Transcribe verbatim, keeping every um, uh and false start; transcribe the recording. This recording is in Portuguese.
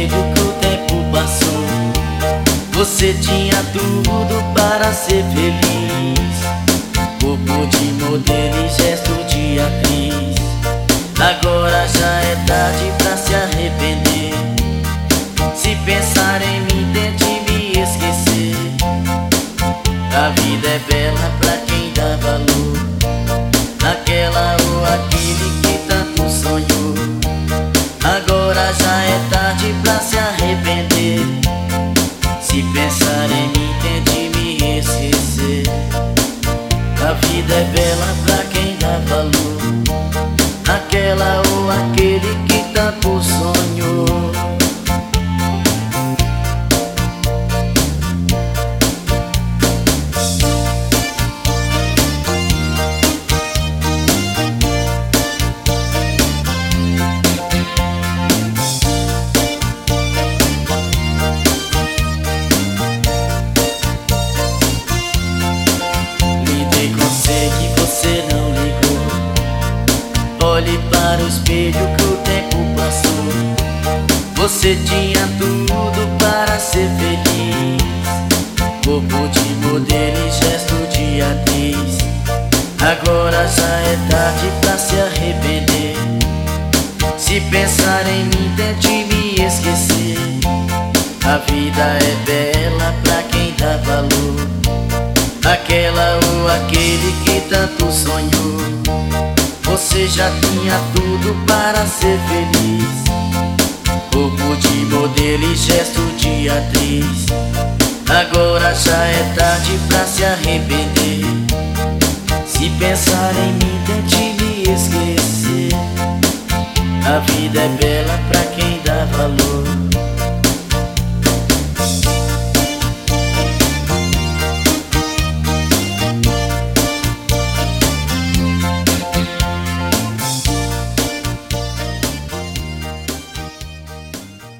espelho que o tempo passou. Você tinha tudo para ser feliz, corpo de modelo e gesto de atriz. Agora já é tarde pra se arrepender. Se pensar em mim, tente me esquecer. A vida é bela pra quem dá valor, naquela ou aquele que tanto sonhou. Agora já é tarde pra se arrepender. Se pensar em mim, tente me esquecer. A vida é bela pra quem dá valor, naquela ou aquele que tanto sonhou. Olhe para o espelho que o tempo passou. Você tinha tudo para ser feliz, corpo de modelo e gesto de atriz. Agora já é tarde pra se arrepender. Se pensar em mim, tente me esquecer. A vida é bela pra quem dá valor, aquela ou aquele que tanto sonhou. Você já tinha tudo para ser feliz, corpo de modelo e gesto de atriz. Agora já é tarde pra se arrepender. Se pensar em mim, tente me esquecer. A vida é bela pra quem dá valor,